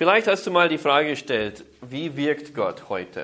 Vielleicht hast du mal die Frage gestellt, wie wirkt Gott heute?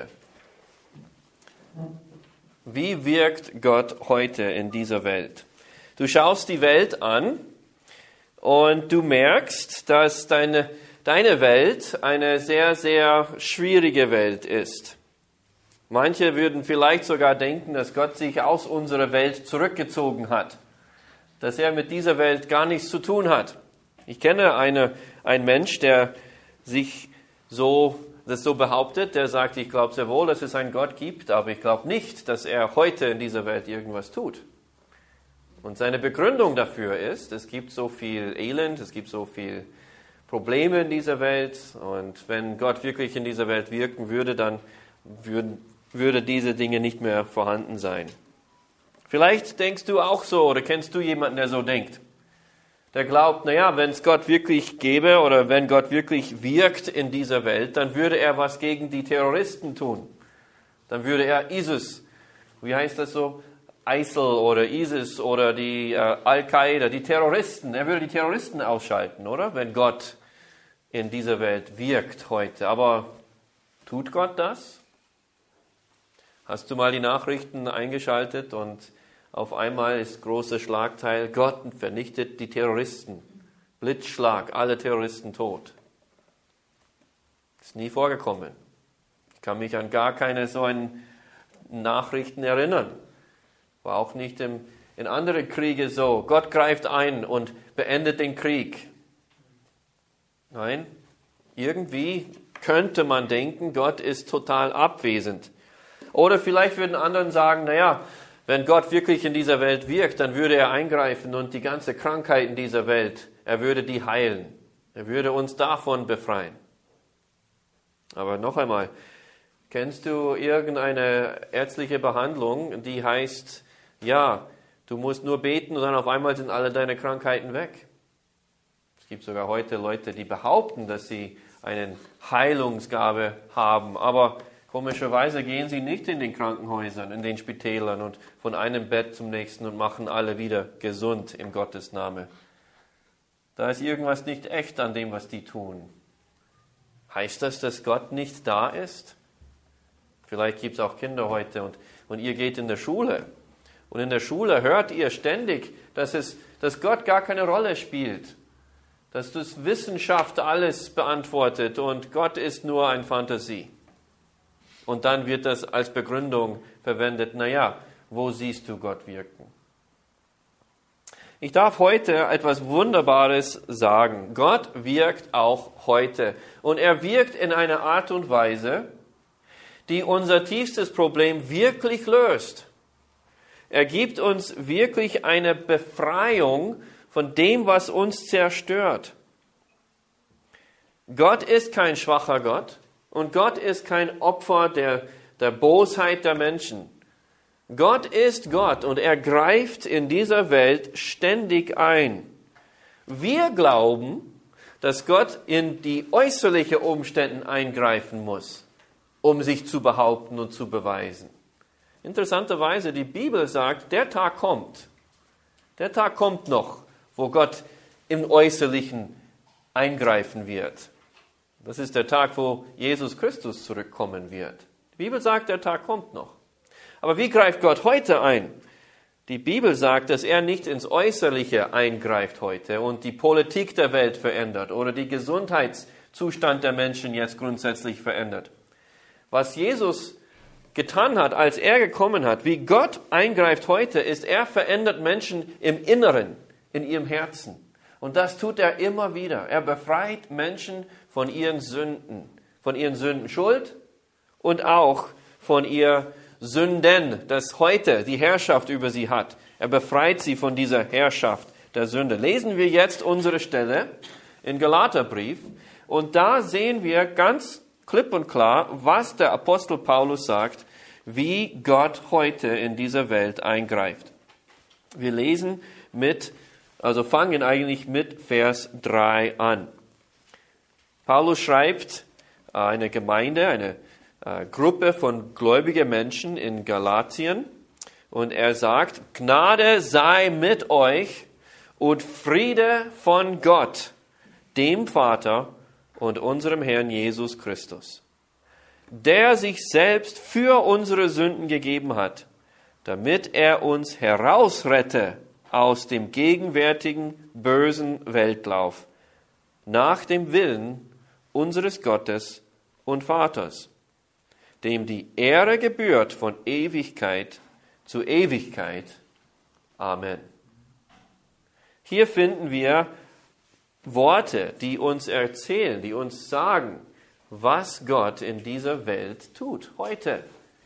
Wie wirkt Gott heute in dieser Welt? Du schaust die Welt an und du merkst, dass deine Welt eine sehr, sehr schwierige Welt ist. Manche würden vielleicht sogar denken, dass Gott sich aus unserer Welt zurückgezogen hat, dass er mit dieser Welt gar nichts zu tun hat. Ich kenne einen Mensch, der sich das so behauptet, der sagt, ich glaube sehr wohl, dass es einen Gott gibt, aber ich glaube nicht, dass er heute in dieser Welt irgendwas tut. Und seine Begründung dafür ist, es gibt so viel Elend, es gibt so viel Probleme in dieser Welt und wenn Gott wirklich in dieser Welt wirken würde, dann würde diese Dinge nicht mehr vorhanden sein. Vielleicht denkst du auch so oder kennst du jemanden, der so denkt. Der glaubt, wenn es Gott wirklich gäbe oder wenn Gott wirklich wirkt in dieser Welt, dann würde er was gegen die Terroristen tun. Dann würde er ISIS, wie heißt das so? ISIL oder ISIS oder die Al-Qaida, die Terroristen. Er würde die Terroristen ausschalten, oder? Wenn Gott in dieser Welt wirkt heute. Aber tut Gott das? Hast du mal die Nachrichten eingeschaltet und auf einmal ist großer Schlagteil, Gott vernichtet die Terroristen. Blitzschlag, alle Terroristen tot. Ist nie vorgekommen. Ich kann mich an gar keine so Nachrichten erinnern. War auch nicht in anderen Kriegen so. Gott greift ein und beendet den Krieg. Nein, irgendwie könnte man denken, Gott ist total abwesend. Oder vielleicht würden andere sagen, wenn Gott wirklich in dieser Welt wirkt, dann würde er eingreifen und die ganze Krankheit in dieser Welt, er würde die heilen. Er würde uns davon befreien. Aber noch einmal, kennst du irgendeine ärztliche Behandlung, die heißt, du musst nur beten und dann auf einmal sind alle deine Krankheiten weg? Es gibt sogar heute Leute, die behaupten, dass sie eine Heilungsgabe haben, aber komischerweise gehen sie nicht in den Krankenhäusern, in den Spitälern und von einem Bett zum nächsten und machen alle wieder gesund in Gottes Namen. Da ist irgendwas nicht echt an dem, was die tun. Heißt das, dass Gott nicht da ist? Vielleicht gibt es auch Kinder heute und ihr geht in der Schule. Und in der Schule hört ihr ständig, dass Gott gar keine Rolle spielt. Dass das Wissenschaft alles beantwortet und Gott ist nur eine Fantasie. Und dann wird das als Begründung verwendet, wo siehst du Gott wirken? Ich darf heute etwas Wunderbares sagen. Gott wirkt auch heute. Und er wirkt in einer Art und Weise, die unser tiefstes Problem wirklich löst. Er gibt uns wirklich eine Befreiung von dem, was uns zerstört. Gott ist kein schwacher Gott. Und Gott ist kein Opfer der Bosheit der Menschen. Gott ist Gott und er greift in dieser Welt ständig ein. Wir glauben, dass Gott in die äußerlichen Umstände eingreifen muss, um sich zu behaupten und zu beweisen. Interessanterweise, die Bibel sagt, der Tag kommt. Der Tag kommt noch, wo Gott im Äußerlichen eingreifen wird. Das ist der Tag, wo Jesus Christus zurückkommen wird. Die Bibel sagt, der Tag kommt noch. Aber wie greift Gott heute ein? Die Bibel sagt, dass er nicht ins Äußerliche eingreift heute und die Politik der Welt verändert oder die Gesundheitszustand der Menschen jetzt grundsätzlich verändert. Was Jesus getan hat, als er gekommen hat, wie Gott eingreift heute, ist, er verändert Menschen im Inneren, in ihrem Herzen. Und das tut er immer wieder. Er befreit Menschen von ihren Sündenschuld und auch von ihr Sünden, das heute die Herrschaft über sie hat. Er befreit sie von dieser Herrschaft der Sünde. Lesen wir jetzt unsere Stelle in Galaterbrief und da sehen wir ganz klipp und klar, was der Apostel Paulus sagt, wie Gott heute in dieser Welt eingreift. Wir lesen fangen eigentlich mit Vers 3 an. Paulus schreibt eine Gemeinde, eine Gruppe von gläubigen Menschen in Galatien und er sagt, Gnade sei mit euch und Friede von Gott, dem Vater und unserem Herrn Jesus Christus, der sich selbst für unsere Sünden gegeben hat, damit er uns herausrette aus dem gegenwärtigen bösen Weltlauf, nach dem Willen unseres Gottes und Vaters, dem die Ehre gebührt von Ewigkeit zu Ewigkeit. Amen. Hier finden wir Worte, die uns erzählen, die uns sagen, was Gott in dieser Welt tut, heute.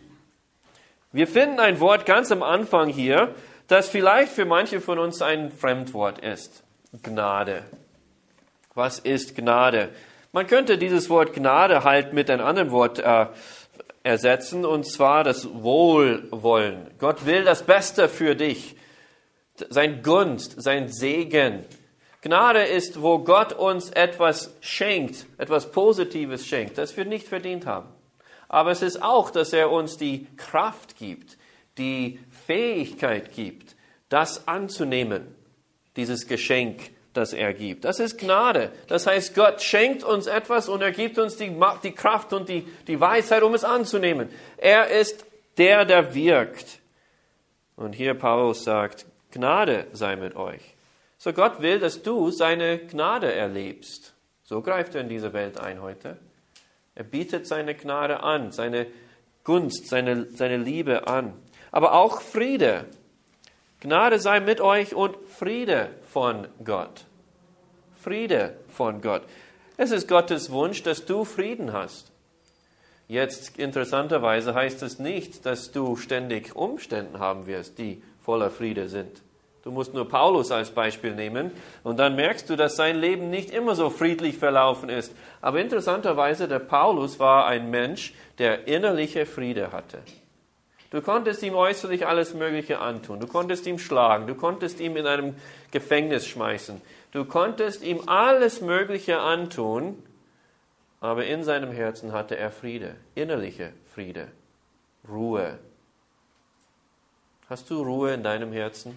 Wir finden ein Wort ganz am Anfang hier, das vielleicht für manche von uns ein Fremdwort ist. Gnade. Was ist Gnade? Man könnte dieses Wort Gnade halt mit einem anderen Wort ersetzen, und zwar das Wohlwollen. Gott will das Beste für dich. Sein Gunst, sein Segen. Gnade ist, wo Gott uns etwas schenkt, etwas Positives schenkt, das wir nicht verdient haben. Aber es ist auch, dass er uns die Kraft gibt, die Fähigkeit gibt, das anzunehmen, dieses Geschenk, das er gibt. Das ist Gnade. Das heißt, Gott schenkt uns etwas und er gibt uns die Kraft und die Weisheit, um es anzunehmen. Er ist der wirkt. Und hier Paulus sagt, Gnade sei mit euch. So Gott will, dass du seine Gnade erlebst. So greift er in diese Welt ein heute. Er bietet seine Gnade an, seine Gunst, seine Liebe an. Aber auch Friede. Gnade sei mit euch und Friede von Gott. Friede von Gott. Es ist Gottes Wunsch, dass du Frieden hast. Jetzt interessanterweise heißt es nicht, dass du ständig Umstände haben wirst, die voller Friede sind. Du musst nur Paulus als Beispiel nehmen und dann merkst du, dass sein Leben nicht immer so friedlich verlaufen ist. Aber interessanterweise, der Paulus war ein Mensch, der innerliche Friede hatte. Du konntest ihm äußerlich alles Mögliche antun. Du konntest ihm schlagen. Du konntest ihm in einem Gefängnis schmeißen. Du konntest ihm alles Mögliche antun. Aber in seinem Herzen hatte er Friede. Innerliche Friede. Ruhe. Hast du Ruhe in deinem Herzen?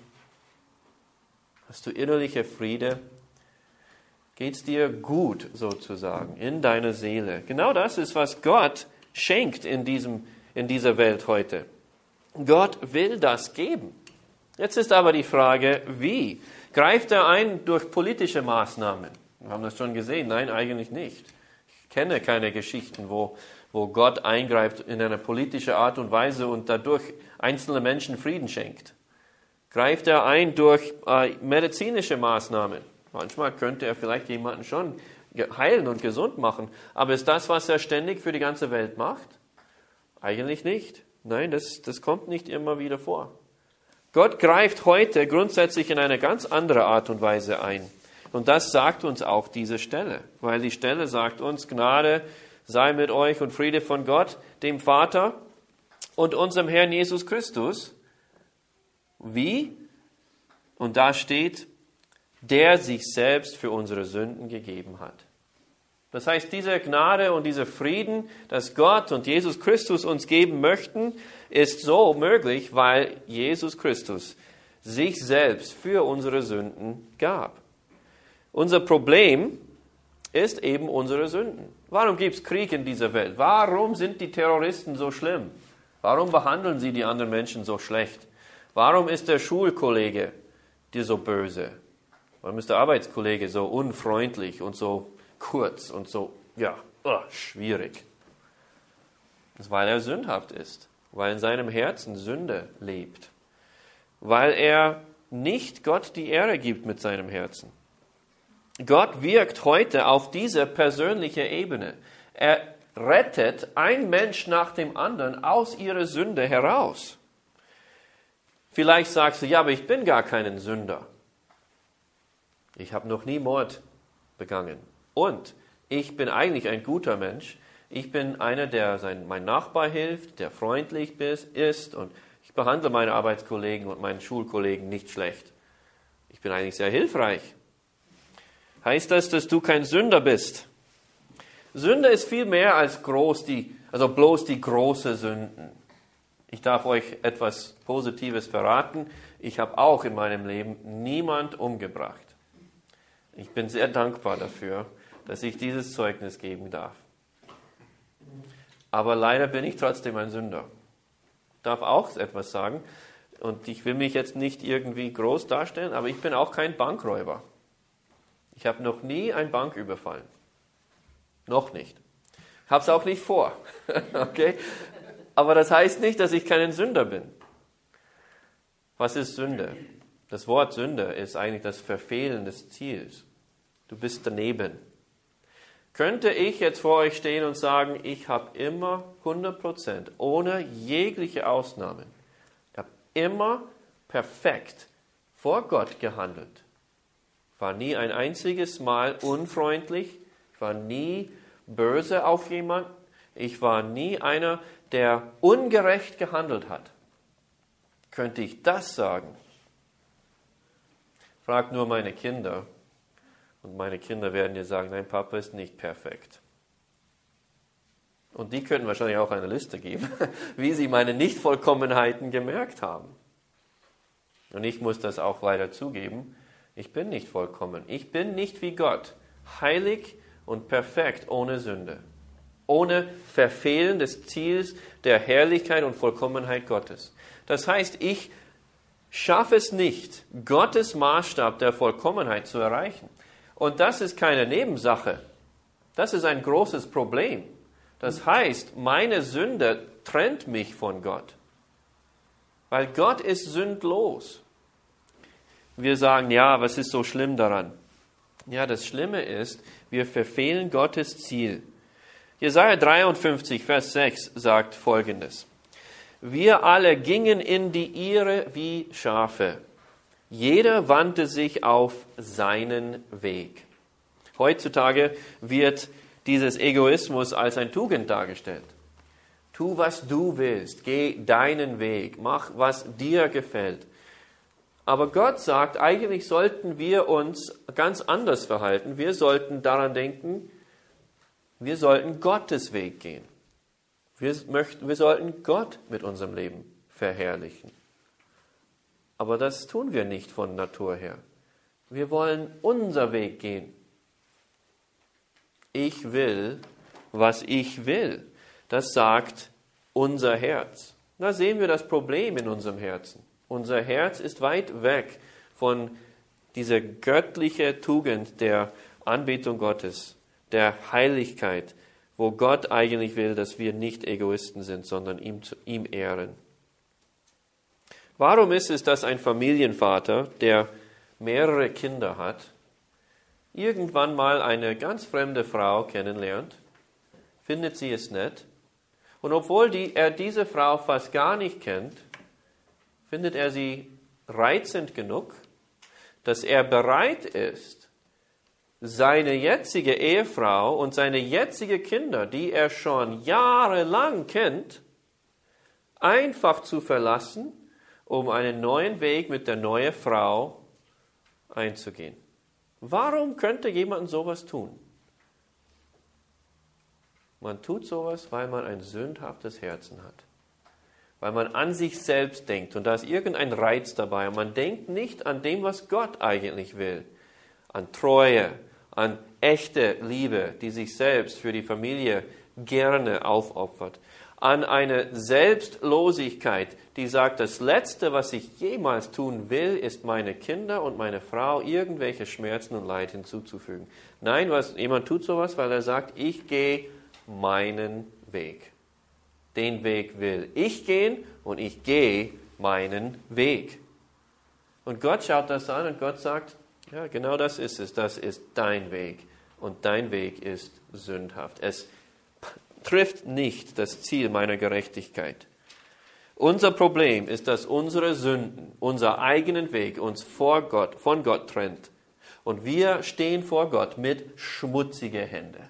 Hast du innerliche Friede? Geht's dir gut, sozusagen, in deiner Seele? Genau das ist, was Gott schenkt in dieser Welt heute. Gott will das geben. Jetzt ist aber die Frage, wie? Greift er ein durch politische Maßnahmen? Wir haben das schon gesehen. Nein, eigentlich nicht. Ich kenne keine Geschichten, wo Gott eingreift in eine politische Art und Weise und dadurch einzelne Menschen Frieden schenkt. Greift er ein durch medizinische Maßnahmen? Manchmal könnte er vielleicht jemanden schon heilen und gesund machen. Aber ist das, was er ständig für die ganze Welt macht? Eigentlich nicht. Nein, das kommt nicht immer wieder vor. Gott greift heute grundsätzlich in eine ganz andere Art und Weise ein. Und das sagt uns auch diese Stelle. Weil die Stelle sagt uns, Gnade sei mit euch und Friede von Gott, dem Vater und unserem Herrn Jesus Christus. Wie? Und da steht, der sich selbst für unsere Sünden gegeben hat. Das heißt, diese Gnade und dieser Frieden, das Gott und Jesus Christus uns geben möchten, ist so möglich, weil Jesus Christus sich selbst für unsere Sünden gab. Unser Problem ist eben unsere Sünden. Warum gibt es Krieg in dieser Welt? Warum sind die Terroristen so schlimm? Warum behandeln sie die anderen Menschen so schlecht? Warum ist der Schulkollege dir so böse? Warum ist der Arbeitskollege so unfreundlich und so kurz und so, schwierig? Das ist, weil er sündhaft ist, weil in seinem Herzen Sünde lebt, weil er nicht Gott die Ehre gibt mit seinem Herzen. Gott wirkt heute auf diese persönliche Ebene. Er rettet ein Mensch nach dem anderen aus ihrer Sünde heraus. Vielleicht sagst du, ja, aber ich bin gar kein Sünder. Ich habe noch nie Mord begangen. Und ich bin eigentlich ein guter Mensch. Ich bin einer, der mein Nachbar hilft, der freundlich ist und ich behandle meine Arbeitskollegen und meinen Schulkollegen nicht schlecht. Ich bin eigentlich sehr hilfreich. Heißt das, dass du kein Sünder bist? Sünde ist viel mehr als bloß die großen Sünden. Ich darf euch etwas Positives verraten. Ich habe auch in meinem Leben niemand umgebracht. Ich bin sehr dankbar dafür, dass ich dieses Zeugnis geben darf. Aber leider bin ich trotzdem ein Sünder. Ich darf auch etwas sagen. Und ich will mich jetzt nicht irgendwie groß darstellen, aber ich bin auch kein Bankräuber. Ich habe noch nie eine Bank überfallen. Noch nicht. Ich habe es auch nicht vor. Okay? Aber das heißt nicht, dass ich kein Sünder bin. Was ist Sünde? Das Wort Sünde ist eigentlich das Verfehlen des Ziels. Du bist daneben. Könnte ich jetzt vor euch stehen und sagen, ich habe immer 100%, ohne jegliche Ausnahmen, ich habe immer perfekt vor Gott gehandelt. Ich war nie ein einziges Mal unfreundlich, ich war nie böse auf jemanden, ich war nie einer, der ungerecht gehandelt hat. Könnte ich das sagen? Frag nur meine Kinder. Und meine Kinder werden dir sagen, nein, Papa ist nicht perfekt. Und die könnten wahrscheinlich auch eine Liste geben, wie sie meine Nichtvollkommenheiten gemerkt haben. Und ich muss das auch leider zugeben, ich bin nicht vollkommen. Ich bin nicht wie Gott, heilig und perfekt, ohne Sünde. Ohne Verfehlen des Ziels der Herrlichkeit und Vollkommenheit Gottes. Das heißt, ich schaffe es nicht, Gottes Maßstab der Vollkommenheit zu erreichen. Und das ist keine Nebensache. Das ist ein großes Problem. Das heißt, meine Sünde trennt mich von Gott. Weil Gott ist sündlos. Wir sagen, ja, was ist so schlimm daran? Ja, das Schlimme ist, wir verfehlen Gottes Ziel. Jesaja 53, Vers 6 sagt Folgendes. Wir alle gingen in die Irre wie Schafe. Jeder wandte sich auf seinen Weg. Heutzutage wird dieses Egoismus als eine Tugend dargestellt. Tu, was du willst, geh deinen Weg, mach, was dir gefällt. Aber Gott sagt, eigentlich sollten wir uns ganz anders verhalten. Wir sollten daran denken, wir sollten Gottes Weg gehen. Wir sollten Gott mit unserem Leben verherrlichen. Aber das tun wir nicht von Natur her. Wir wollen unser Weg gehen. Ich will, was ich will. Das sagt unser Herz. Da sehen wir das Problem in unserem Herzen. Unser Herz ist weit weg von dieser göttlichen Tugend der Anbetung Gottes, der Heiligkeit, wo Gott eigentlich will, dass wir nicht Egoisten sind, sondern ihm ehren. Warum ist es, dass ein Familienvater, der mehrere Kinder hat, irgendwann mal eine ganz fremde Frau kennenlernt, findet sie es nett, und obwohl er diese Frau fast gar nicht kennt, findet er sie reizend genug, dass er bereit ist, seine jetzige Ehefrau und seine jetzigen Kinder, die er schon jahrelang kennt, einfach zu verlassen, um einen neuen Weg mit der neuen Frau einzugehen. Warum könnte jemand sowas tun? Man tut sowas, weil man ein sündhaftes Herzen hat. Weil man an sich selbst denkt und da ist irgendein Reiz dabei. Und man denkt nicht an dem, was Gott eigentlich will. An Treue, an echte Liebe, die sich selbst für die Familie gerne aufopfert. An eine Selbstlosigkeit, die sagt, das Letzte, was ich jemals tun will, ist meine Kinder und meine Frau irgendwelche Schmerzen und Leid hinzuzufügen. Nein, jemand tut sowas, weil er sagt, ich gehe meinen Weg. Den Weg will ich gehen und ich gehe meinen Weg. Und Gott schaut das an und Gott sagt, ja, genau das ist es, das ist dein Weg. Und dein Weg ist sündhaft. Es trifft nicht das Ziel meiner Gerechtigkeit. Unser Problem ist, dass unsere Sünden, unser eigenen Weg uns von Gott trennt. Und wir stehen vor Gott mit schmutzigen Händen.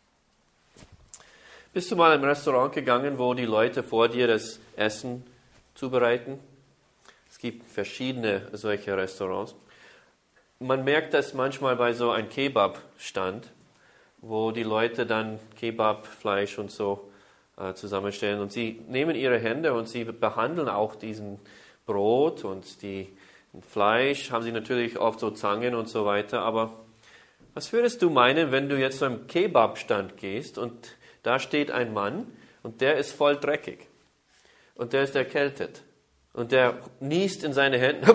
Bist du mal im Restaurant gegangen, wo die Leute vor dir das Essen zubereiten? Es gibt verschiedene solche Restaurants. Man merkt das manchmal bei so einem Kebab-Stand, wo die Leute dann Kebabfleisch und so zusammenstellen. Und sie nehmen ihre Hände und sie behandeln auch diesen Brot und die Fleisch, haben sie natürlich oft so Zangen und so weiter. Aber Was würdest du meinen, wenn du jetzt zu einem Kebabstand gehst und da steht ein Mann und der ist voll dreckig und der ist erkältet und der niest in seine Hände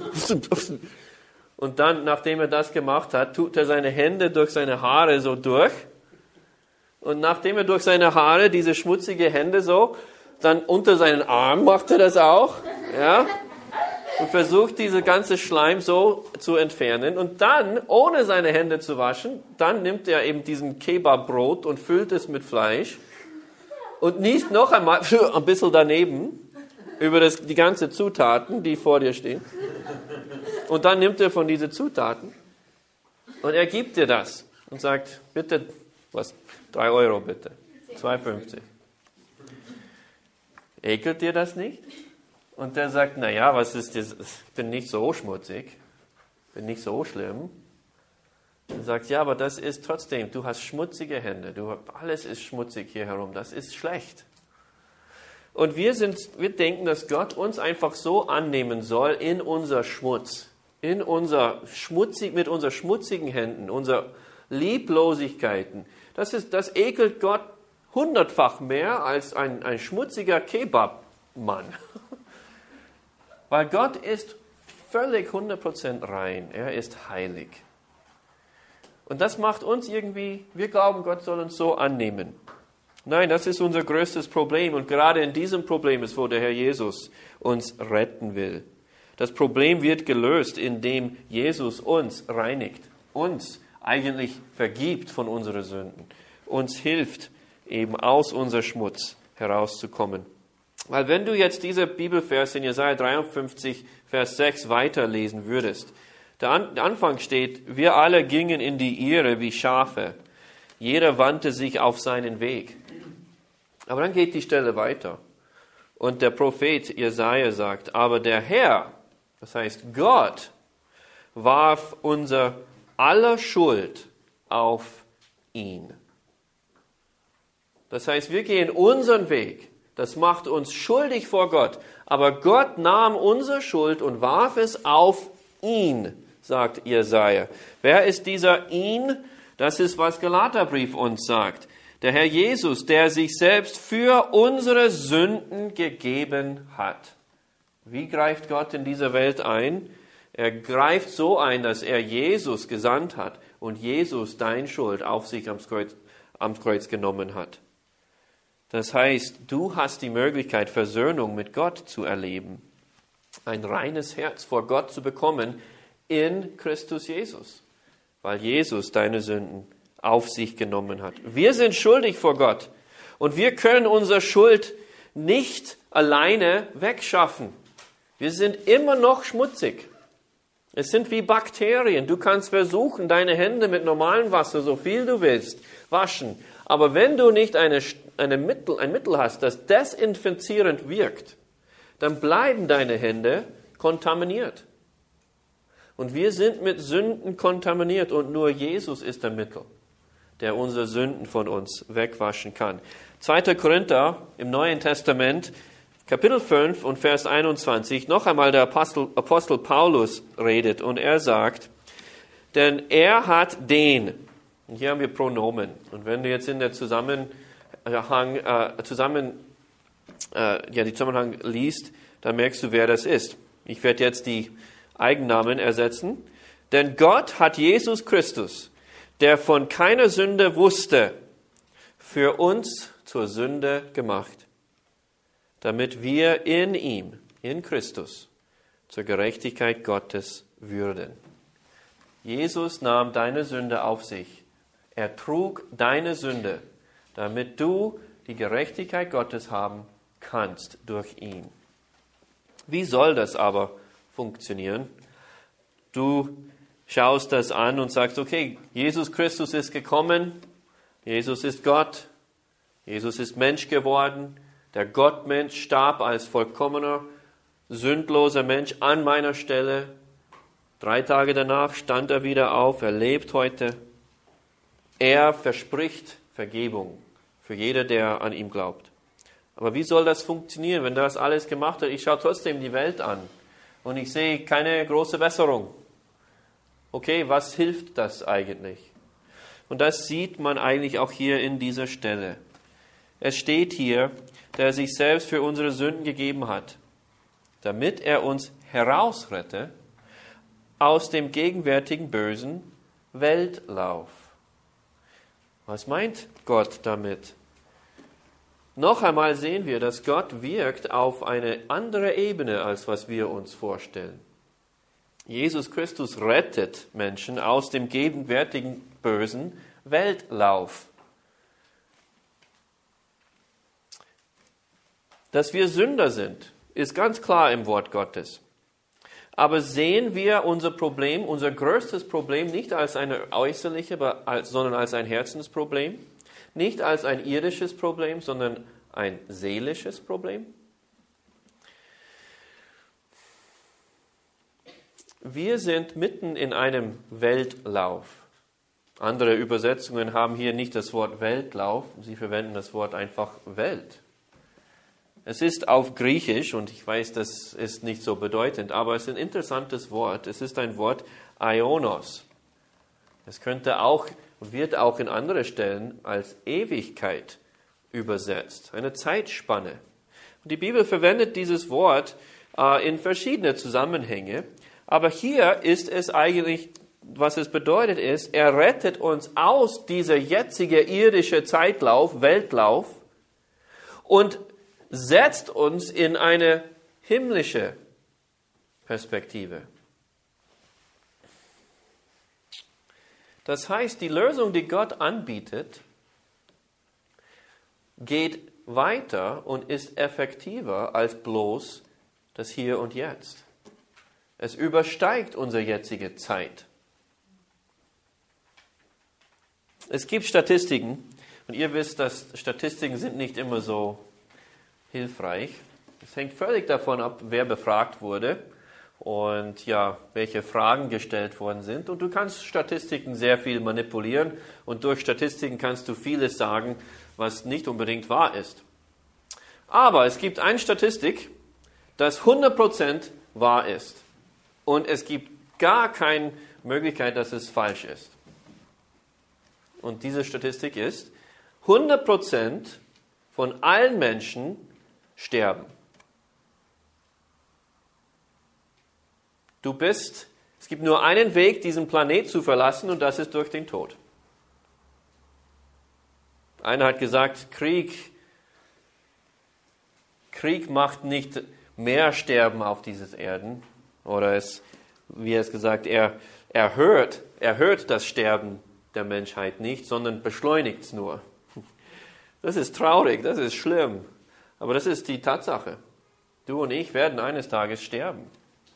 und dann, nachdem er das gemacht hat, tut er seine Hände durch seine Haare so durch und nachdem er durch seine Haare diese schmutzige Hände so, dann unter seinen Arm macht er das auch, ja, und versucht diese ganze Schleim so zu entfernen und dann, ohne seine Hände zu waschen, dann nimmt er eben diesen Kebabbrot und füllt es mit Fleisch und niest noch einmal ein bisschen daneben über die ganzen Zutaten, die vor dir stehen. Und dann nimmt er von diesen Zutaten und er gibt dir das und sagt, bitte, 3 Euro bitte, 2,50. Ekelt dir das nicht? Und der sagt, naja, was ist das? Ich bin nicht so schmutzig, bin nicht so schlimm. Und sagt, ja, aber das ist trotzdem, du hast schmutzige Hände, alles ist schmutzig hier herum, das ist schlecht. Und wir denken, dass Gott uns einfach so annehmen soll in unser Schmutz, mit unseren schmutzigen Händen, unserer Lieblosigkeiten. Das ekelt Gott 100-fach mehr als ein schmutziger Kebabmann. Weil Gott ist völlig 100% rein. Er ist heilig. Und das macht uns irgendwie, wir glauben, Gott soll uns so annehmen. Nein, das ist unser größtes Problem. Und gerade in diesem Problem ist, wo der Herr Jesus uns retten will. Das Problem wird gelöst, indem Jesus uns reinigt, uns eigentlich vergibt von unseren Sünden, uns hilft, eben aus unserem Schmutz herauszukommen. Weil wenn du jetzt diese Bibelvers in Jesaja 53, Vers 6 weiterlesen würdest, der Anfang steht, wir alle gingen in die Irre wie Schafe, jeder wandte sich auf seinen Weg. Aber dann geht die Stelle weiter und der Prophet Jesaja sagt, aber der Herr, das heißt Gott, warf unser aller Schuld auf ihn. Das heißt, wir gehen unseren Weg. Das macht uns schuldig vor Gott. Aber Gott nahm unsere Schuld und warf es auf ihn, sagt Jesaja. Wer ist dieser ihn? Das ist, was Galaterbrief uns sagt. Der Herr Jesus, der sich selbst für unsere Sünden gegeben hat. Wie greift Gott in diese Welt ein? Er greift so ein, dass er Jesus gesandt hat und Jesus deine Schuld auf sich am Kreuz genommen hat. Das heißt, du hast die Möglichkeit, Versöhnung mit Gott zu erleben, ein reines Herz vor Gott zu bekommen in Christus Jesus, weil Jesus deine Sünden auf sich genommen hat. Wir sind schuldig vor Gott und wir können unsere Schuld nicht alleine wegschaffen. Wir sind immer noch schmutzig. Es sind wie Bakterien. Du kannst versuchen, deine Hände mit normalem Wasser, so viel du willst, waschen. Aber wenn du nicht ein Mittel hast, das desinfizierend wirkt, dann bleiben deine Hände kontaminiert. Und wir sind mit Sünden kontaminiert und nur Jesus ist der Mittel, der unsere Sünden von uns wegwaschen kann. 2. Korinther im Neuen Testament, Kapitel 5 und Vers 21, noch einmal der Apostel Paulus redet und er sagt, denn er hat den, und hier haben wir Pronomen, und wenn du jetzt in der Zusammenhang liest, dann merkst du, wer das ist. Ich werde jetzt die Eigennamen ersetzen. Denn Gott hat Jesus Christus, der von keiner Sünde wusste, für uns zur Sünde gemacht, damit wir in ihm, in Christus, zur Gerechtigkeit Gottes würden. Jesus nahm deine Sünde auf sich. Er trug deine Sünde, damit du die Gerechtigkeit Gottes haben kannst durch ihn. Wie soll das aber funktionieren? Du schaust das an und sagst, okay, Jesus Christus ist gekommen, Jesus ist Gott, Jesus ist Mensch geworden, der Gottmensch starb als vollkommener, sündloser Mensch an meiner Stelle. 3 Tage danach stand er wieder auf, er lebt heute. Er verspricht Vergebung für jeder, der an ihm glaubt. Aber wie soll das funktionieren, wenn das alles gemacht hat? Ich schaue trotzdem die Welt an und ich sehe keine große Besserung. Okay, was hilft das eigentlich? Und das sieht man eigentlich auch hier in dieser Stelle. Es steht hier, der sich selbst für unsere Sünden gegeben hat, damit er uns herausrette aus dem gegenwärtigen bösen Weltlauf. Was meint Gott damit? Noch einmal sehen wir, dass Gott wirkt auf eine andere Ebene, als was wir uns vorstellen. Jesus Christus rettet Menschen aus dem gegenwärtigen bösen Weltlauf. Dass wir Sünder sind, ist ganz klar im Wort Gottes. Aber sehen wir unser Problem, unser größtes Problem nicht als eine äußerliche, sondern als ein Herzensproblem? Nicht als ein irdisches Problem, sondern ein seelisches Problem? Wir sind mitten in einem Weltlauf. Andere Übersetzungen haben hier nicht das Wort Weltlauf, sie verwenden das Wort einfach Welt. Es ist auf Griechisch, und ich weiß, das ist nicht so bedeutend, aber es ist ein interessantes Wort. Es ist ein Wort Aionos. Es könnte auch und wird auch in anderen Stellen als Ewigkeit übersetzt, eine Zeitspanne. Und die Bibel verwendet dieses Wort in verschiedene Zusammenhänge, aber hier ist es eigentlich, was es bedeutet ist, er rettet uns aus dieser jetzigen irdischen Zeitlauf, Weltlauf, und setzt uns in eine himmlische Perspektive. Das heißt, die Lösung, die Gott anbietet, geht weiter und ist effektiver als bloß das Hier und Jetzt. Es übersteigt unsere jetzige Zeit. Es gibt Statistiken, und ihr wisst, dass Statistiken sind nicht immer so hilfreich. Es hängt völlig davon ab, wer befragt wurde und ja, welche Fragen gestellt worden sind. Und du kannst Statistiken sehr viel manipulieren und durch Statistiken kannst du vieles sagen, was nicht unbedingt wahr ist. Aber es gibt eine Statistik, das 100% wahr ist. Und es gibt gar keine Möglichkeit, dass es falsch ist. Und diese Statistik ist, 100% von allen Menschen sterben. Es gibt nur einen Weg, diesen Planet zu verlassen, und das ist durch den Tod. Einer hat gesagt, Krieg macht nicht mehr Sterben auf dieses Erden. Oder wie er es gesagt, er erhöht das Sterben der Menschheit nicht, sondern beschleunigt es nur. Das ist traurig, das ist schlimm. Aber das ist die Tatsache. Du und ich werden eines Tages sterben.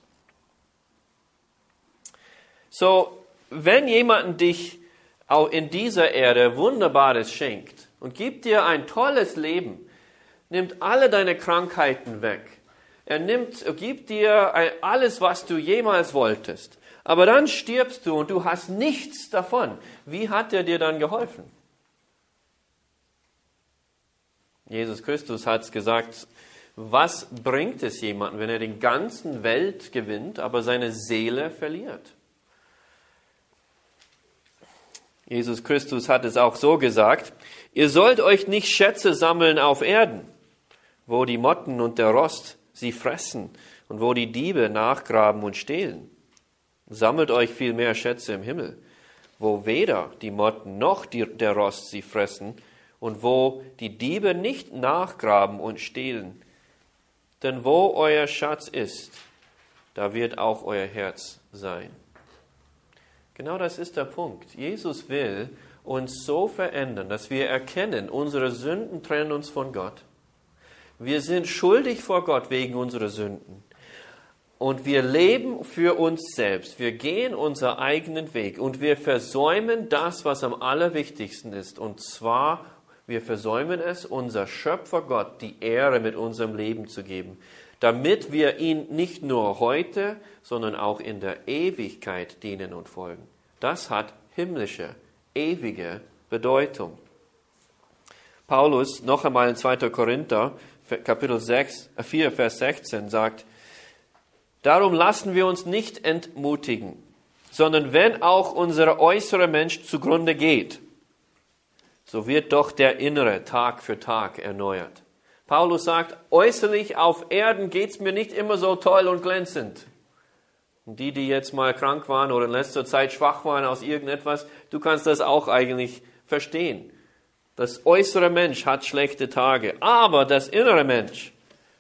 So, wenn jemand dich auch in dieser Erde Wunderbares schenkt und gibt dir ein tolles Leben, nimmt alle deine Krankheiten weg, gibt dir alles, was du jemals wolltest, aber dann stirbst du und du hast nichts davon. Wie hat er dir dann geholfen? Jesus Christus hat es gesagt, was bringt es jemandem, wenn er den ganzen Welt gewinnt, aber seine Seele verliert? Jesus Christus hat es auch so gesagt, ihr sollt euch nicht Schätze sammeln auf Erden, wo die Motten und der Rost sie fressen und wo die Diebe nachgraben und stehlen. Sammelt euch vielmehr Schätze im Himmel, wo weder die Motten noch der Rost sie fressen und wo die Diebe nicht nachgraben und stehlen. Denn wo euer Schatz ist, da wird auch euer Herz sein. Genau das ist der Punkt. Jesus will uns so verändern, dass wir erkennen, unsere Sünden trennen uns von Gott. Wir sind schuldig vor Gott wegen unserer Sünden. Und wir leben für uns selbst. Wir gehen unseren eigenen Weg. Und wir versäumen das, was am allerwichtigsten ist. Und zwar, wir versäumen es, unser Schöpfer Gott die Ehre mit unserem Leben zu geben. Damit wir ihn nicht nur heute, sondern auch in der Ewigkeit dienen und folgen. Das hat himmlische, ewige Bedeutung. Paulus, noch einmal in 2. Korinther, Kapitel 4, Vers 16 sagt, darum lassen wir uns nicht entmutigen. sondern wenn auch unser äußerer Mensch zugrunde geht, so wird doch der innere Tag für Tag erneuert. Paulus sagt, äußerlich auf Erden geht's mir nicht immer so toll und glänzend. Und die jetzt mal krank waren oder in letzter Zeit schwach waren aus irgendetwas, du kannst das auch eigentlich verstehen. Das äußere Mensch hat schlechte Tage, aber der innere Mensch,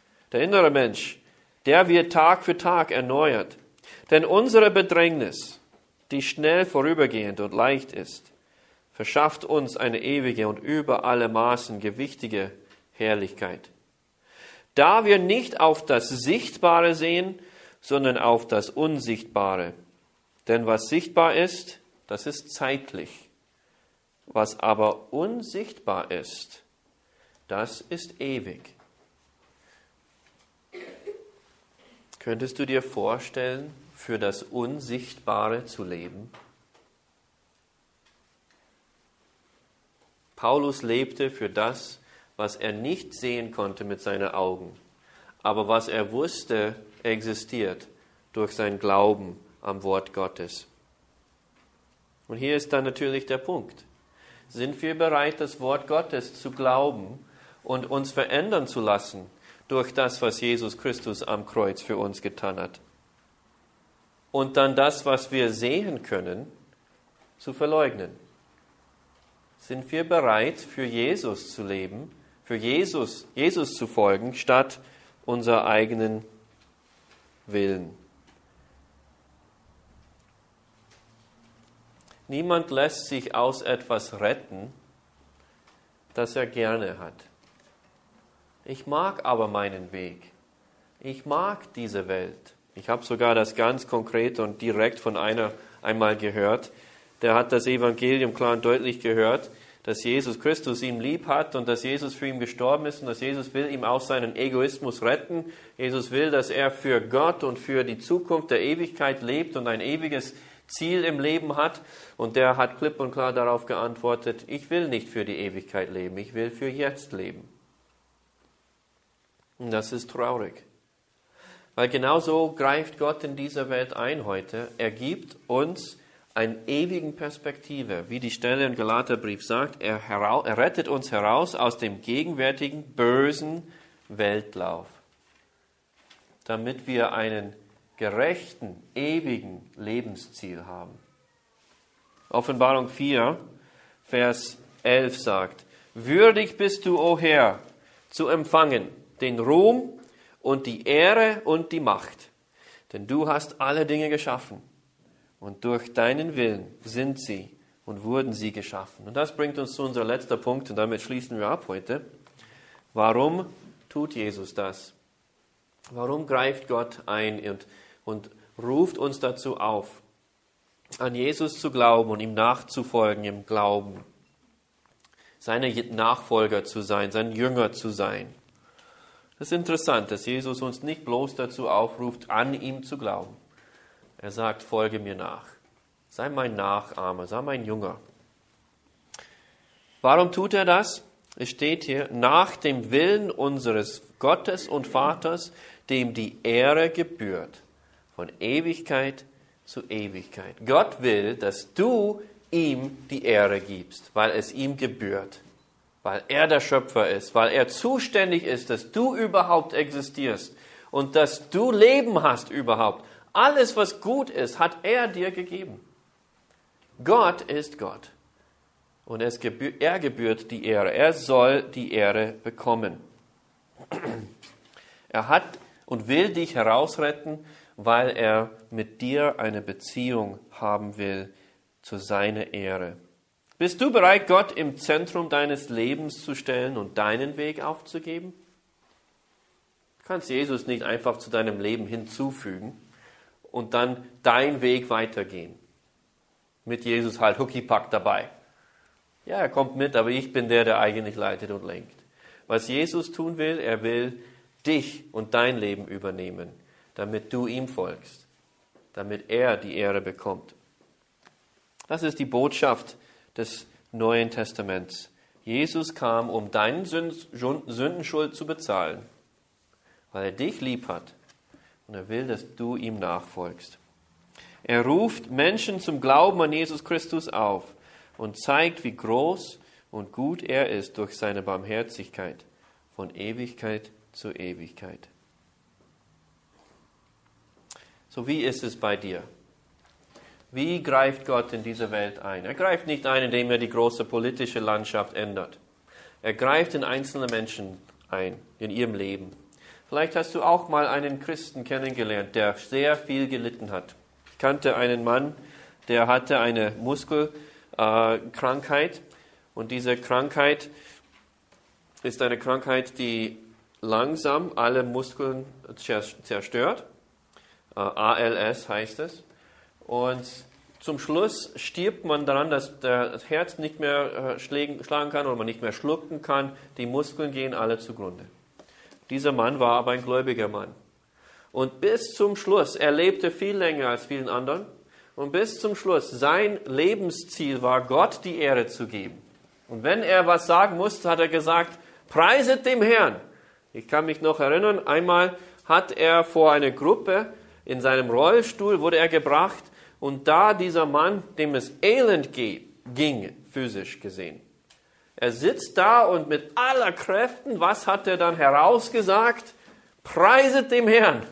der wird Tag für Tag erneuert. Denn unsere Bedrängnis, die schnell vorübergehend und leicht ist, verschafft uns eine ewige und über alle Maßen gewichtige Herrlichkeit. Da wir nicht auf das Sichtbare sehen, sondern auf das Unsichtbare. Denn was sichtbar ist, das ist zeitlich. Was aber unsichtbar ist, das ist ewig. Könntest du dir vorstellen, für das Unsichtbare zu leben? Paulus lebte für das, was er nicht sehen konnte mit seinen Augen, aber was er wusste, existiert durch sein Glauben am Wort Gottes. Und hier ist dann natürlich der Punkt. Sind wir bereit, das Wort Gottes zu glauben und uns verändern zu lassen durch das, was Jesus Christus am Kreuz für uns getan hat? Und dann das, was wir sehen können, zu verleugnen? Sind wir bereit, für Jesus zu leben, für Jesus zu folgen, statt unser eigenen Willen? Niemand lässt sich aus etwas retten, das er gerne hat. Ich mag aber meinen Weg. Ich mag diese Welt. Ich habe sogar das ganz konkret und direkt von einer einmal gehört. Der hat das Evangelium klar und deutlich gehört, dass Jesus Christus ihn lieb hat und dass Jesus für ihn gestorben ist und dass Jesus will ihm aus seinem Egoismus retten. Jesus will, dass er für Gott und für die Zukunft der Ewigkeit lebt und ein ewiges Ziel im Leben hat. Und der hat klipp und klar darauf geantwortet, ich will nicht für die Ewigkeit leben, ich will für jetzt leben. Und das ist traurig. Weil genauso greift Gott in dieser Welt ein heute. Er gibt uns eine ewigen Perspektive, wie die Stelle im Galaterbrief sagt. Er rettet uns heraus aus dem gegenwärtigen bösen Weltlauf, damit wir einen gerechten, ewigen Lebensziel haben. Offenbarung 4, Vers 11 sagt, würdig bist du, o Herr, zu empfangen den Ruhm und die Ehre und die Macht, denn du hast alle Dinge geschaffen und durch deinen Willen sind sie und wurden sie geschaffen. Und das bringt uns zu unserem letzten Punkt und damit schließen wir ab heute. Warum tut Jesus das? Warum greift Gott ein und ruft uns dazu auf, an Jesus zu glauben und ihm nachzufolgen im Glauben, seine Nachfolger zu sein, sein Jünger zu sein? Es ist interessant, dass Jesus uns nicht bloß dazu aufruft, an ihm zu glauben. Er sagt, folge mir nach. Sei mein Nachahmer, sei mein Jünger. Warum tut er das? Es steht hier, nach dem Willen unseres Gottes und Vaters, dem die Ehre gebührt, von Ewigkeit zu Ewigkeit. Gott will, dass du ihm die Ehre gibst, weil es ihm gebührt. Weil er der Schöpfer ist, weil er zuständig ist, dass du überhaupt existierst und dass du Leben hast überhaupt. Alles, was gut ist, hat er dir gegeben. Gott ist Gott und er gebührt die Ehre. Er soll die Ehre bekommen. Er hat und will dich herausretten, weil er mit dir eine Beziehung haben will zu seiner Ehre. Bist du bereit, Gott im Zentrum deines Lebens zu stellen und deinen Weg aufzugeben? Du kannst Jesus nicht einfach zu deinem Leben hinzufügen und dann dein Weg weitergehen. Mit Jesus halt Huckipack dabei. Ja, er kommt mit, aber ich bin der eigentlich leitet und lenkt. Was Jesus tun will, er will dich und dein Leben übernehmen, damit du ihm folgst, damit er die Ehre bekommt. Das ist die Botschaft des Neuen Testaments. Jesus kam, um deine Sündenschuld zu bezahlen, weil er dich lieb hat und er will, dass du ihm nachfolgst. Er ruft Menschen zum Glauben an Jesus Christus auf und zeigt, wie groß und gut er ist durch seine Barmherzigkeit von Ewigkeit zu Ewigkeit. So, wie ist es bei dir? Wie greift Gott in diese Welt ein? Er greift nicht ein, indem er die große politische Landschaft ändert. Er greift in einzelne Menschen ein, in ihrem Leben. Vielleicht hast du auch mal einen Christen kennengelernt, der sehr viel gelitten hat. Ich kannte einen Mann, der hatte eine Muskelkrankheit. Und diese Krankheit ist eine Krankheit, die langsam alle Muskeln zerstört. ALS heißt es. Und zum Schluss stirbt man daran, dass das Herz nicht mehr schlagen kann oder man nicht mehr schlucken kann. Die Muskeln gehen alle zugrunde. Dieser Mann war aber ein gläubiger Mann. Und bis zum Schluss, er lebte viel länger als vielen anderen. Und bis zum Schluss, sein Lebensziel war, Gott die Ehre zu geben. Und wenn er was sagen musste, hat er gesagt, preiset dem Herrn. Ich kann mich noch erinnern, einmal hat er vor einer Gruppe, in seinem Rollstuhl wurde er gebracht und da dieser Mann, dem es elend ging, physisch gesehen. Er sitzt da und mit aller Kräften, was hat er dann herausgesagt? Preiset dem Herrn.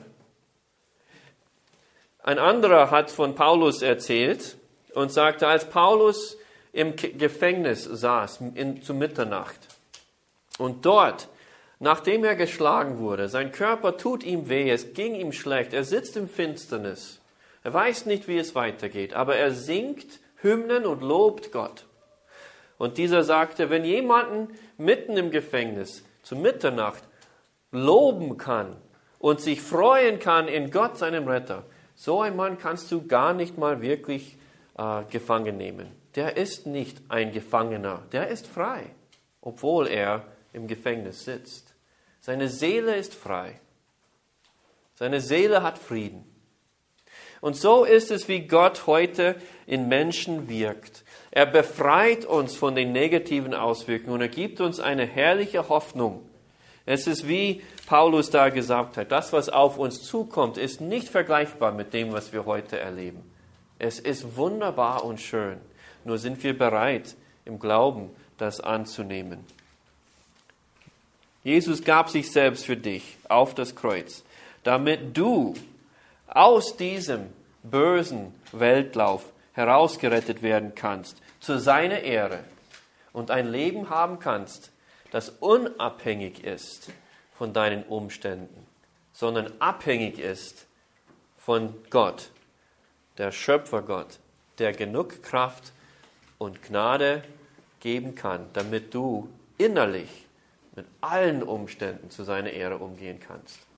Ein anderer hat von Paulus erzählt und sagte, als Paulus im Gefängnis saß, zu Mitternacht und dort, nachdem er geschlagen wurde, sein Körper tut ihm weh, es ging ihm schlecht, er sitzt im Finsternis, er weiß nicht, wie es weitergeht, aber er singt Hymnen und lobt Gott. Und dieser sagte, wenn jemanden mitten im Gefängnis zu Mitternacht loben kann und sich freuen kann in Gott, seinem Retter, so ein Mann kannst du gar nicht mal wirklich gefangen nehmen. Der ist nicht ein Gefangener, der ist frei, obwohl er im Gefängnis sitzt. Seine Seele ist frei. Seine Seele hat Frieden. Und so ist es, wie Gott heute in Menschen wirkt. Er befreit uns von den negativen Auswirkungen und er gibt uns eine herrliche Hoffnung. Es ist wie Paulus da gesagt hat, das, was auf uns zukommt, ist nicht vergleichbar mit dem, was wir heute erleben. Es ist wunderbar und schön. Nur sind wir bereit, im Glauben das anzunehmen. Jesus gab sich selbst für dich auf das Kreuz, damit du aus diesem bösen Weltlauf herausgerettet werden kannst, zu seiner Ehre und ein Leben haben kannst, das unabhängig ist von deinen Umständen, sondern abhängig ist von Gott, der Schöpfergott, der genug Kraft und Gnade geben kann, damit du innerlich mit allen Umständen zu seiner Ehre umgehen kannst.